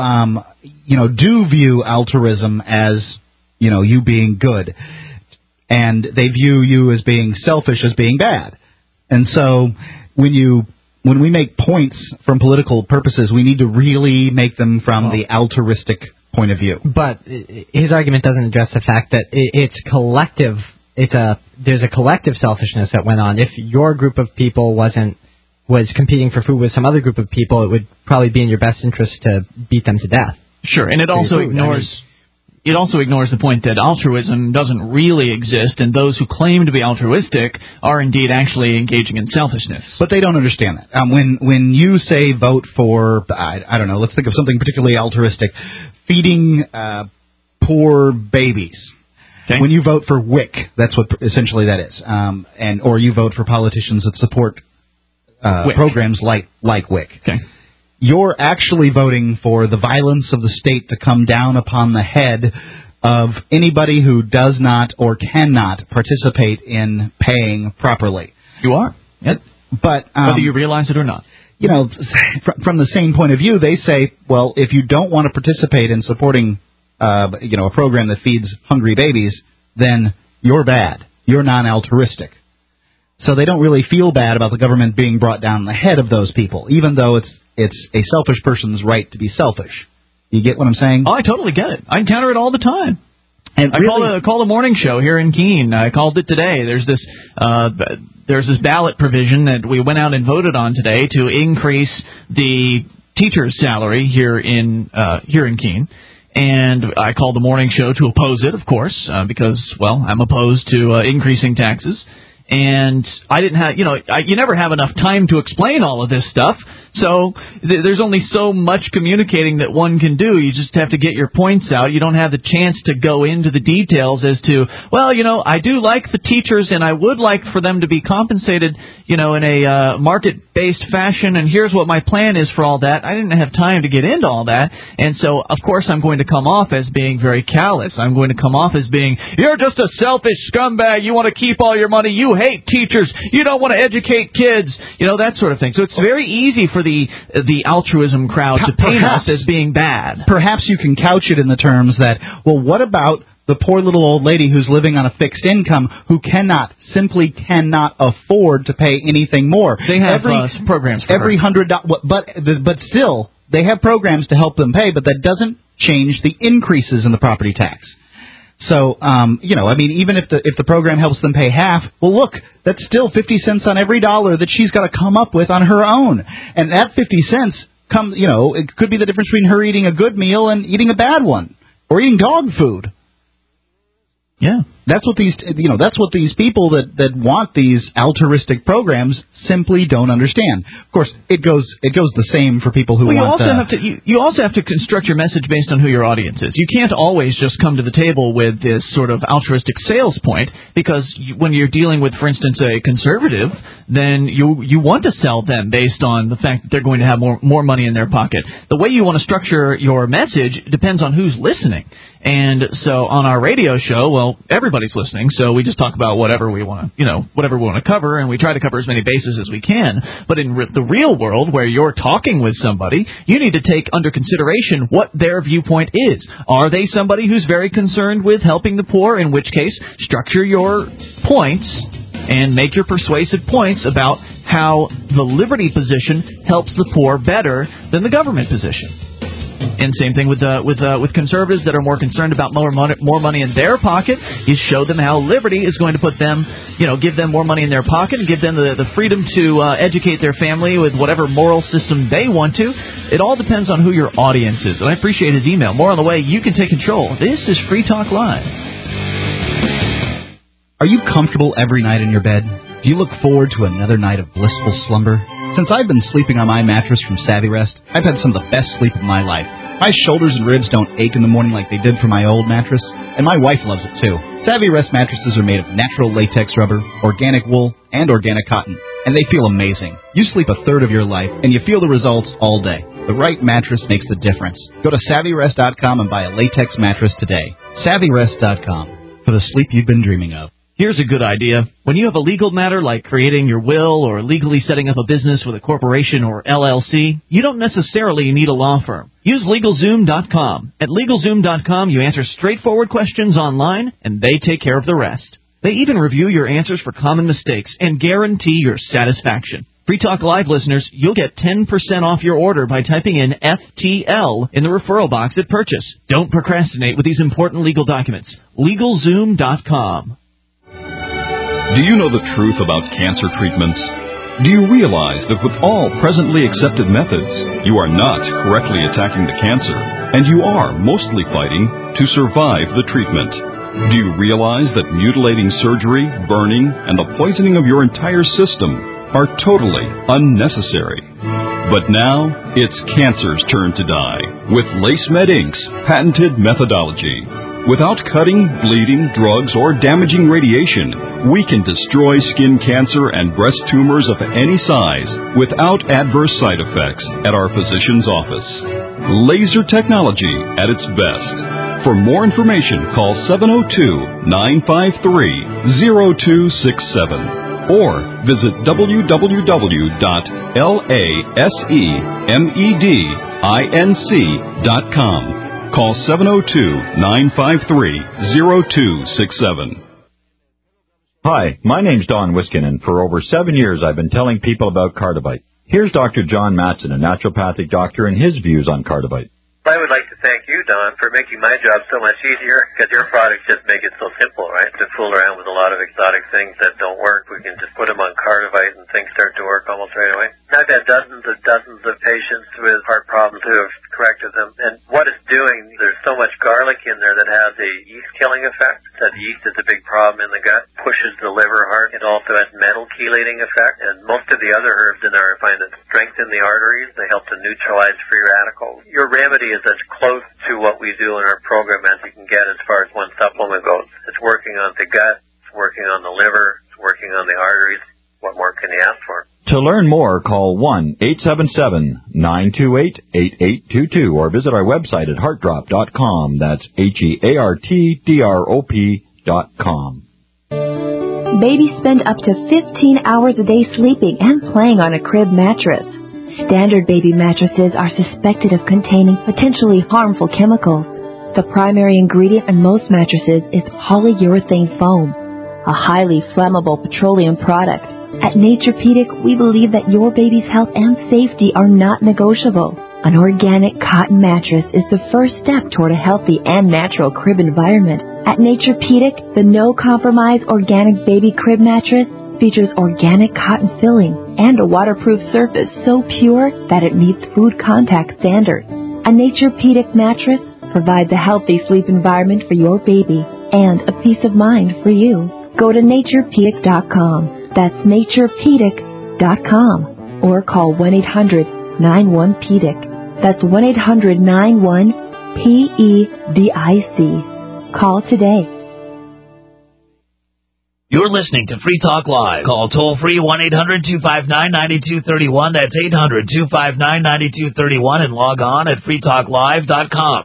[SPEAKER 3] do view altruism as, you being good. And they view you as being selfish as being bad. And so when we make points from political purposes, we need to really make them from the altruistic point of view.
[SPEAKER 4] But his argument doesn't address the fact that it's collective. There's a collective selfishness that went on. If your group of people was competing for food with some other group of people, it would probably be in your best interest to beat them to death.
[SPEAKER 2] Sure, and it also ignores. It also ignores the point that altruism doesn't really exist, and those who claim to be altruistic are indeed actually engaging in selfishness.
[SPEAKER 3] But they don't understand that. When you say vote for, I don't know, let's think of something particularly altruistic, feeding poor babies. Okay. When you vote for WIC, that's what essentially that is, or you vote for politicians that support programs like WIC.
[SPEAKER 2] Okay.
[SPEAKER 3] You're actually voting for the violence of the state to come down upon the head of anybody who does not or cannot participate in paying properly.
[SPEAKER 2] You are. Yep.
[SPEAKER 3] But
[SPEAKER 2] whether you realize it or not.
[SPEAKER 3] From the same point of view, they say, well, if you don't want to participate in supporting, a program that feeds hungry babies, then you're bad. You're non-altruistic. So they don't really feel bad about the government being brought down on the head of those people, even though it's a selfish person's right to be selfish. You get what I'm saying?
[SPEAKER 2] Oh, I totally get it. I encounter it all the time. And I call the morning show here in Keene. I called it today. There's this ballot provision that we went out and voted on today to increase the teacher's salary here in Keene. And I called the morning show to oppose it, of course, because, well, I'm opposed to increasing taxes. And I didn't have, you never have enough time to explain all of this stuff. So there's only so much communicating that one can do. You just have to get your points out. You don't have the chance to go into the details as to, well, I do like the teachers and I would like for them to be compensated, in a market-based fashion, and here's what my plan is for all that. I didn't have time to get into all that, and so, of course, I'm going to come off as being very callous. I'm going to come off as being, you're just a selfish scumbag. You want to keep all your money. You hate teachers. You don't want to educate kids. That sort of thing. So it's very easy for the altruism crowd to paint us as being bad.
[SPEAKER 3] Perhaps you can couch it in the terms that, well, what about the poor little old lady who's living on a fixed income who simply cannot afford to pay anything more?
[SPEAKER 2] They have programs for
[SPEAKER 3] every $100, but still, they have programs to help them pay, but that doesn't change the increases in the property tax. So, even if the program helps them pay half, well, look, that's still 50 cents on every dollar that she's got to come up with on her own. And that 50 cents it could be the difference between her eating a good meal and eating a bad one, or eating dog food.
[SPEAKER 2] Yeah.
[SPEAKER 3] That's what these people that want these altruistic programs simply don't understand. Of course, it goes the same for people who want.
[SPEAKER 2] You also have to construct your message based on who your audience is. You can't always just come to the table with this sort of altruistic sales point, because when you're dealing with, for instance, a conservative, then you want to sell them based on the fact that they're going to have more money in their pocket. The way you want to structure your message depends on who's listening. And so on our radio show, well, everybody's listening, so we just talk about whatever we want to cover, and we try to cover as many bases as we can. But in the real world, where you're talking with somebody, you need to take under consideration what their viewpoint is. Are they somebody who's very concerned with helping the poor? In which case, structure your points and make your persuasive points about how the liberty position helps the poor better than the government position. And same thing with conservatives that are more concerned about more money in their pocket. You show them how liberty is going to put them, give them more money in their pocket and give them the freedom to educate their family with whatever moral system they want to. It all depends on who your audience is. And I appreciate his email. More on the way. You can take control. This is Free Talk Live.
[SPEAKER 3] Are you comfortable every night in your bed? Do you look forward to another night of blissful slumber? Since I've been sleeping on my mattress from Savvy Rest, I've had some of the best sleep of my life. My shoulders and ribs don't ache in the morning like they did for my old mattress, and my wife loves it too. Savvy Rest mattresses are made of natural latex rubber, organic wool, and organic cotton, and they feel amazing. You sleep a third of your life, and you feel the results all day. The right mattress makes the difference. Go to SavvyRest.com and buy a latex mattress today. SavvyRest.com, for the sleep you've been dreaming of.
[SPEAKER 2] Here's a good idea. When you have a legal matter like creating your will or legally setting up a business with a corporation or LLC, you don't necessarily need a law firm. Use LegalZoom.com. At LegalZoom.com, you answer straightforward questions online, and they take care of the rest. They even review your answers for common mistakes and guarantee your satisfaction. Free Talk Live listeners, you'll get 10% off your order by typing in FTL in the referral box at purchase. Don't procrastinate with these important legal documents. LegalZoom.com.
[SPEAKER 15] Do you know the truth about cancer treatments? Do you realize that with all presently accepted methods, you are not correctly attacking the cancer, and you are mostly fighting to survive the treatment? Do you realize that mutilating surgery, burning, and the poisoning of your entire system are totally unnecessary? But now, it's cancer's turn to die with LaceMed Inc.'s patented methodology. Without cutting, bleeding, drugs, or damaging radiation, we can destroy skin cancer and breast tumors of any size without adverse side effects at our physician's office. Laser technology at its best. For more information, call 702-953-0267 or visit www.lasemedinc.com. Call 702-953-0267.
[SPEAKER 16] Hi, my name's Don Wiskin, and for over 7 years I've been telling people about Cardivite. Here's Dr. John Matson, a naturopathic doctor, and his views on Cardivite.
[SPEAKER 17] I would like to thank you, Don, for making my job so much easier, because your products just make it so simple, right? To fool around with a lot of exotic things that don't work, we can just put them on Cardivite and things start to work almost right away. I've had dozens of patients with heart problems who have corrected them, and what it's doing, there's so much garlic in there that has a yeast-killing effect. That yeast is a big problem in the gut, pushes the liver hard. It also has metal chelating effect, and most of the other herbs in there I find that strengthen the arteries. They help to neutralize free radicals. Your remedy is as close to what we do in our program as you can get as far as one supplement goes. It's working on the gut, it's working on the liver, it's working on the arteries. What more can you ask for?
[SPEAKER 16] To learn more, call 1-877-928-8822 or visit our website at heartdrop.com. That's HEARTDROP.com.
[SPEAKER 14] Babies spend up to 15 hours a day sleeping and playing on a crib mattress. Standard baby mattresses are suspected of containing potentially harmful chemicals. The primary ingredient in most mattresses is polyurethane foam, a highly flammable petroleum product. At Naturepedic, we believe that your baby's health and safety are not negotiable. An organic cotton mattress is the first step toward a healthy and natural crib environment. At Naturepedic, the no-compromise organic baby crib mattress features organic cotton filling and a waterproof surface so pure that it meets food contact standards. A Naturepedic mattress provides a healthy sleep environment for your baby and a peace of mind for you. Go to Naturepedic.com. That's Naturepedic.com. Or call 1-800-91-PEDIC. That's 1-800-91-PEDIC. Call today.
[SPEAKER 8] You're listening to Free Talk Live. Call toll-free 1-800-259-9231. That's 800-259-9231. And log on at freetalklive.com.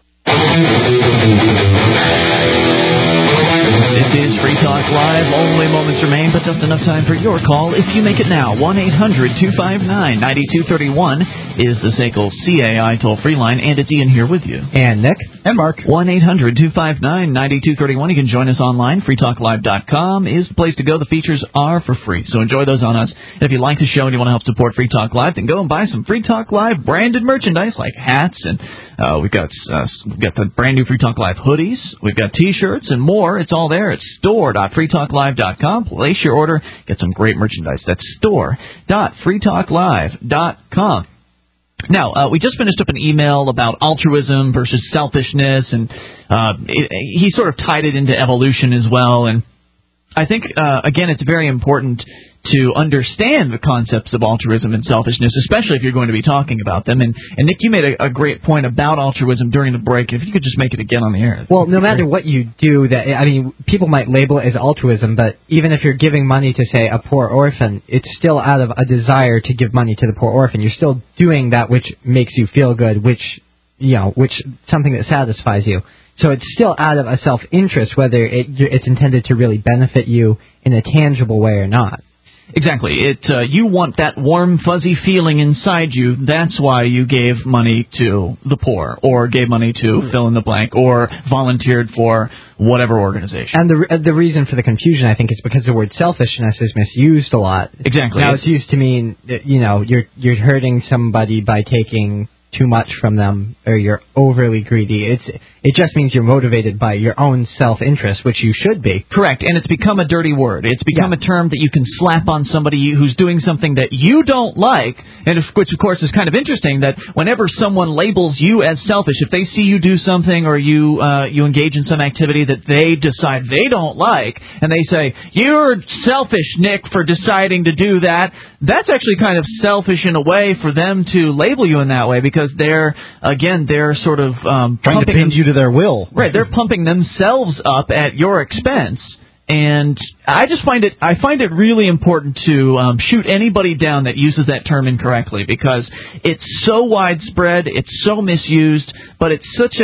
[SPEAKER 2] This is Free Talk Live. Only moments remain, but just enough time for your call if you make it now. 1-800-259-9231 is the SACL CAI toll-free line, and it's Ian here with you.
[SPEAKER 4] And Nick.
[SPEAKER 3] And Mark.
[SPEAKER 2] 1-800-259-9231. You can join us online. freetalklive.com is the place to go. The features are for free, so enjoy those on us. And if you like the show and you want to help support Free Talk Live, then go and buy some Free Talk Live branded merchandise like hats, and we've got the brand new Free Talk Live hoodies. We've got T-shirts and more. It's all there. It's store.freetalklive.com. Place your order. Get some great merchandise. That's store.freetalklive.com. Now, we just finished up an email about altruism versus selfishness, and he sort of tied it into evolution as well. And I think, again, it's very important to understand the concepts of altruism and selfishness, especially if you're going to be talking about them. And Nick, you made a great point about altruism during the break. If you could just make it again on the air.
[SPEAKER 4] Well, no matter what you do, people might label it as altruism, but even if you're giving money to, say, a poor orphan, it's still out of a desire to give money to the poor orphan. You're still doing that which makes you feel good, which something that satisfies you. So it's still out of a self-interest, whether it's intended to really benefit you in a tangible way or not.
[SPEAKER 2] Exactly. You want that warm, fuzzy feeling inside you. That's why you gave money to the poor, or gave money to fill in the blank, or volunteered for whatever organization.
[SPEAKER 4] And the reason for the confusion, I think, is because the word selfishness is misused a lot.
[SPEAKER 2] Exactly.
[SPEAKER 4] Now it's used to mean that, you're hurting somebody by taking too much from them, or you're overly greedy. It just means you're motivated by your own self-interest, which you should be.
[SPEAKER 2] Correct, and it's become a dirty word. It's become a term that you can slap on somebody who's doing something that you don't like, and which, of course, is kind of interesting that whenever someone labels you as selfish, if they see you do something or you engage in some activity that they decide they don't like, and they say, "You're selfish, Nick, for deciding to do that," that's actually kind of selfish in a way for them to label you in that way, because they're sort of
[SPEAKER 3] trying to bend you to their will.
[SPEAKER 2] Right, they're pumping themselves up at your expense. And I find it really important to shoot anybody down that uses that term incorrectly, because it's so widespread, it's so misused, but it's such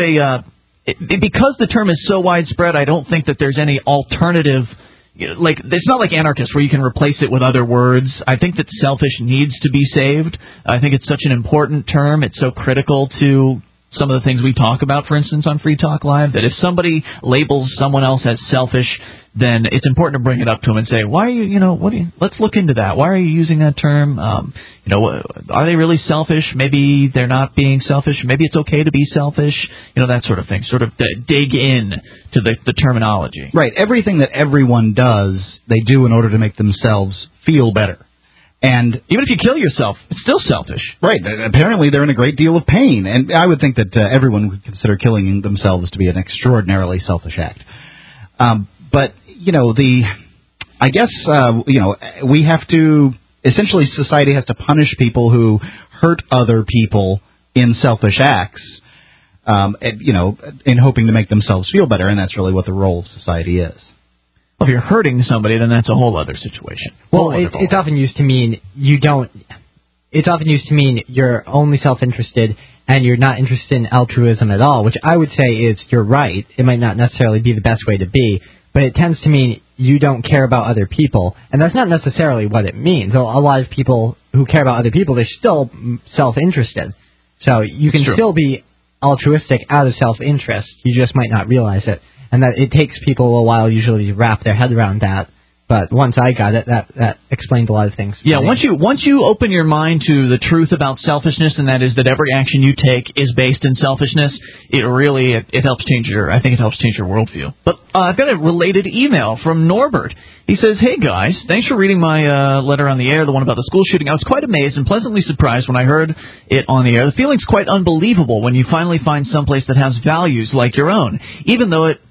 [SPEAKER 2] because the term is so widespread, I don't think that there's any alternative. It's not like anarchist where you can replace it with other words. I think that selfish needs to be saved. I think it's such an important term. It's so critical to some of the things we talk about, for instance, on Free Talk Live, that if somebody labels someone else as selfish, then it's important to bring it up to them and say, why are you, let's look into that. Why are you using that term? Are they really selfish? Maybe they're not being selfish. Maybe it's okay to be selfish. That sort of thing. Sort of dig in to the terminology.
[SPEAKER 3] Right. Everything that everyone does, they do in order to make themselves feel better. And
[SPEAKER 2] even if you kill yourself, it's still selfish.
[SPEAKER 3] Right. Apparently, they're in a great deal of pain. And I would think that everyone would consider killing themselves to be an extraordinarily selfish act. But, I guess, we have to, essentially society has to punish people who hurt other people in selfish acts, in hoping to make themselves feel better. And that's really what the role of society is.
[SPEAKER 2] Well, if you're hurting somebody, then that's a whole other situation.
[SPEAKER 4] Well, it's often used to mean it's often used to mean you're only self-interested and you're not interested in altruism at all, which I would say is you're right. It might not necessarily be the best way to be, but it tends to mean you don't care about other people, and that's not necessarily what it means. A lot of people who care about other people, they're still self-interested. So you can still be altruistic out of self-interest. You just might not realize it. And that it takes people a while usually to wrap their head around that. But once I got it, that explained a lot of things.
[SPEAKER 2] Yeah, once you open your mind to the truth about selfishness, and that is that every action you take is based in selfishness, it helps change I think it helps change your worldview. But I've got a related email from Norbert. He says, "Hey guys, thanks for reading my letter on the air, the one about the school shooting. I was quite amazed and pleasantly surprised when I heard it on the air. The feeling's quite unbelievable when you finally find someplace that has values like your own, even though it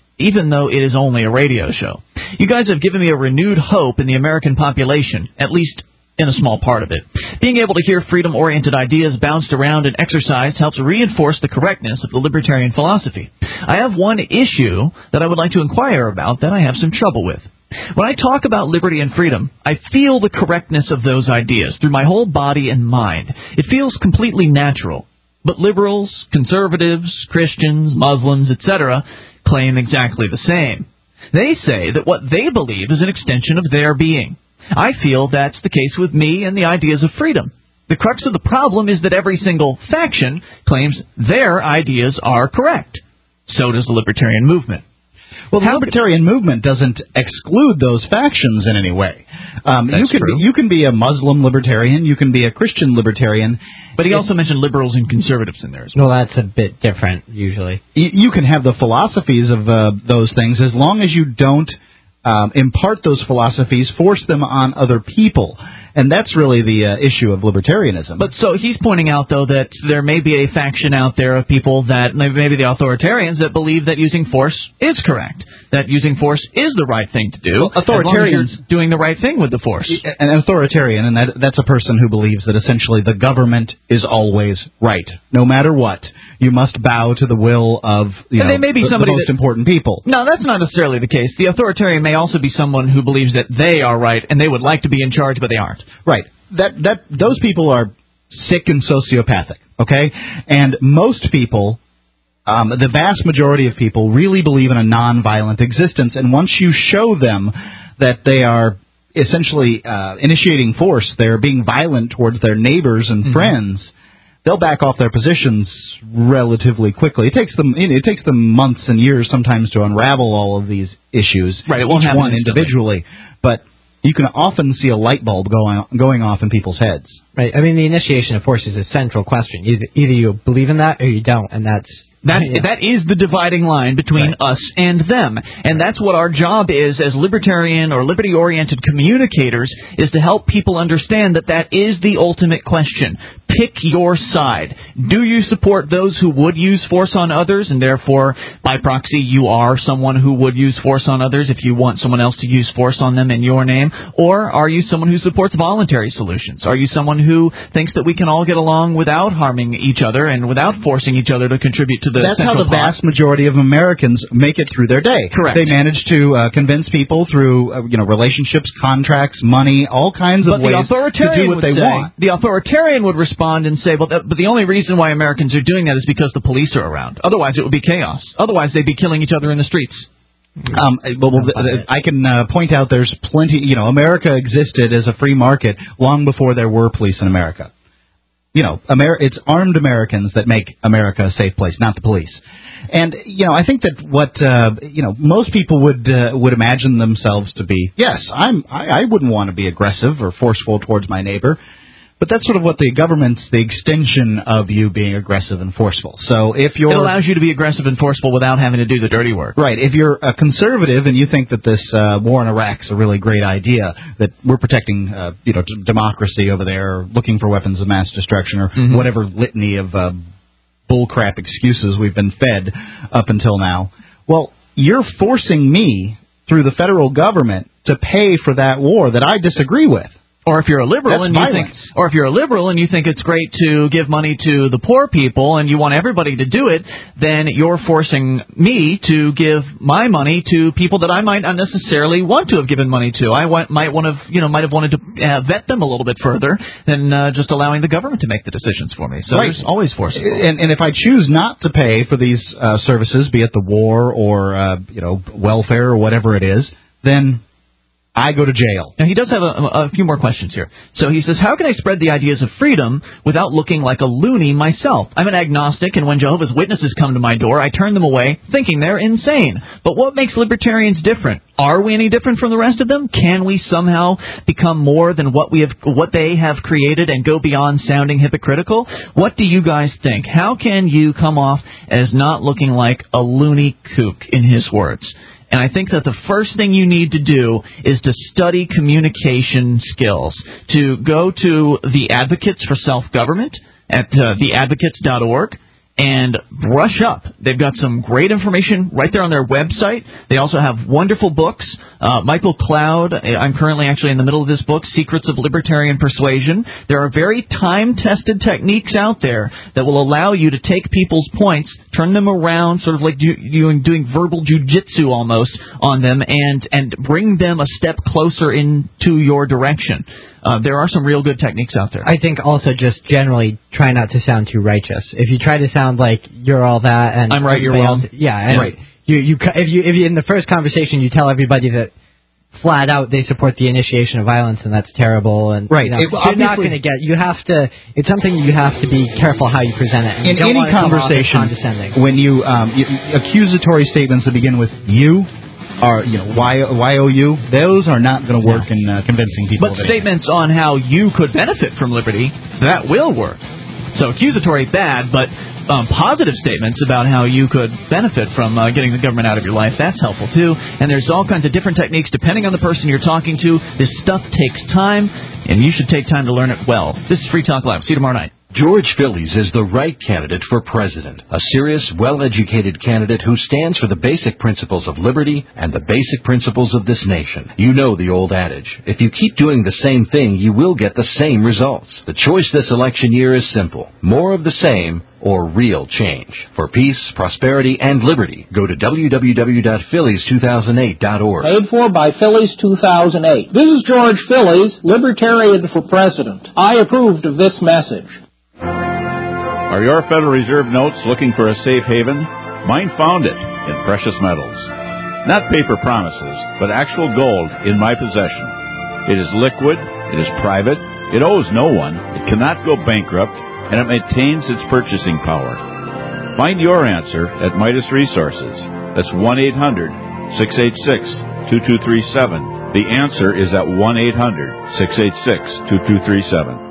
[SPEAKER 2] is only a radio show. You guys have given me a renewed hope in the American population, at least in a small part of it. Being able to hear freedom-oriented ideas bounced around and exercised helps reinforce the correctness of the libertarian philosophy. I have one issue that I would like to inquire about that I have some trouble with. When I talk about liberty and freedom, I feel the correctness of those ideas through my whole body and mind. It feels completely natural. But liberals, conservatives, Christians, Muslims, etc., claim exactly the same. They say that what they believe is an extension of their being. I feel that's the case with me and the ideas of freedom. The crux of the problem is that every single faction claims their ideas are correct. So does the libertarian movement.
[SPEAKER 3] Well, the libertarian movement doesn't exclude those factions in any way.
[SPEAKER 2] That's true.
[SPEAKER 3] You can be a Muslim libertarian, you can be a Christian libertarian.
[SPEAKER 2] But he also mentioned liberals and conservatives in there as well.
[SPEAKER 4] Well, that's a bit different, usually.
[SPEAKER 3] You can have the philosophies of those things as long as you don't impart those philosophies, force them on other people. And that's really the issue of libertarianism.
[SPEAKER 2] But so he's pointing out, though, that there may be a faction out there of people that, maybe the authoritarians, that believe that using force is correct, that using force is the right thing to do,
[SPEAKER 3] well, authoritarians
[SPEAKER 2] as long as you're doing the right thing with the force.
[SPEAKER 3] An authoritarian, and that's a person who believes that essentially the government is always right. No matter what, you must bow to the will of the most important people.
[SPEAKER 2] No, that's not necessarily the case. The authoritarian may also be someone who believes that they are right and they would like to be in charge, but they aren't.
[SPEAKER 3] Right. Those people are sick and sociopathic, okay? And most people, the vast majority of people, really believe in a nonviolent existence. And once you show them that they are essentially initiating force, they're being violent towards their neighbors and friends, they'll back off their positions relatively quickly. It takes them months and years sometimes to unravel all of these issues.
[SPEAKER 2] Right, it won't happen
[SPEAKER 3] one individually, but you can often see a light bulb going off in people's heads.
[SPEAKER 4] Right. I mean, the initiation of force is a central question. Either you believe in that or you don't, and that
[SPEAKER 2] is the dividing line between us and them. And that's what our job is as libertarian or liberty-oriented communicators, is to help people understand that is the ultimate question. Pick your side. Do you support those who would use force on others, and therefore, by proxy, you are someone who would use force on others if you want someone else to use force on them in your name? Or are you someone who supports voluntary solutions? Are you someone who thinks that we can all get along without harming each other and without forcing each other to contribute to the
[SPEAKER 3] That's how the vast majority of Americans make it through their day.
[SPEAKER 2] Correct.
[SPEAKER 3] They manage to convince people through relationships, contracts, money, all kinds of ways to do what they want.
[SPEAKER 2] The authoritarian would respond and say, but the only reason why Americans are doing that is because the police are around. Otherwise, it would be chaos. Otherwise, they'd be killing each other in the streets.
[SPEAKER 3] I can point out there's plenty. America existed as a free market long before there were police in America. It's armed Americans that make America a safe place, not the police. And, I think that what, most people would imagine themselves to be, yes, I wouldn't want to be aggressive or forceful towards my neighbor. But that's sort of what the government's the extension of you being aggressive and forceful. So if you're... It
[SPEAKER 2] allows you to be aggressive and forceful without having to do the dirty work.
[SPEAKER 3] Right. If you're a conservative and you think that this war in Iraq's a really great idea, that we're protecting, democracy over there, looking for weapons of mass destruction, or whatever litany of bullcrap excuses we've been fed up until now, well, you're forcing me through the federal government to pay for that war that I disagree with.
[SPEAKER 2] Or if you're a liberal and you think it's great to give money to the poor people and you want everybody to do it, then you're forcing me to give my money to people that I might not necessarily want to have given money to. I might have wanted to vet them a little bit further than just allowing the government to make the decisions for me. So there's always forces.
[SPEAKER 3] And if I choose not to pay for these services, be it the war or welfare or whatever it is, then I go to jail.
[SPEAKER 2] Now, he does have a few more questions here. So he says, how can I spread the ideas of freedom without looking like a loony myself? I'm an agnostic, and when Jehovah's Witnesses come to my door, I turn them away, thinking they're insane. But what makes libertarians different? Are we any different from the rest of them? Can we somehow become more than what they have created and go beyond sounding hypocritical? What do you guys think? How can you come off as not looking like a loony kook, in his words? And I think that the first thing you need to do is to study communication skills, to go to the Advocates for Self-Government at theadvocates.org and brush up. They've got some great information right there on their website. They also have wonderful books. Michael Cloud, I'm currently actually in the middle of this book, Secrets of Libertarian Persuasion. There are very time-tested techniques out there that will allow you to take people's points, turn them around, sort of like doing verbal jujitsu almost on them, and bring them a step closer into your direction. There are some real good techniques out there.
[SPEAKER 4] I think also just generally try not to sound too righteous. If you try to sound like you're all that and
[SPEAKER 2] I'm right, you're wrong.
[SPEAKER 4] And
[SPEAKER 2] right.
[SPEAKER 4] If you in the first conversation you tell everybody that flat out they support the initiation of violence and that's terrible and
[SPEAKER 3] right.
[SPEAKER 4] You're not going to get. You have to. It's something you have to be careful how you present it. And
[SPEAKER 3] in any conversation, when you accusatory statements that begin with you. Are YOU? Those are not going to work in convincing people.
[SPEAKER 2] But statements on how you could benefit from liberty, that will work. So accusatory, bad, but positive statements about how you could benefit from getting the government out of your life, that's helpful too. And there's all kinds of different techniques depending on the person you're talking to. This stuff takes time, and you should take time to learn it well. This is Free Talk Live. See you tomorrow night.
[SPEAKER 18] George Phillies is the right candidate for president. A serious, well-educated candidate who stands for the basic principles of liberty and the basic principles of this nation. You know the old adage, if you keep doing the same thing, you will get the same results. The choice this election year is simple. More of the same or real change. For peace, prosperity, and liberty, go to www.phillies2008.org.
[SPEAKER 19] Paid for by Phillies 2008. This is George Phillies, Libertarian for President. I approved of this message.
[SPEAKER 15] Are your Federal Reserve notes looking for a safe haven? Mine found it in precious metals. Not paper promises, but actual gold in my possession. It is liquid, it is private, it owes no one, it cannot go bankrupt, and it maintains its purchasing power. Find your answer at Midas Resources. That's 1-800-686-2237. The answer is at 1-800-686-2237.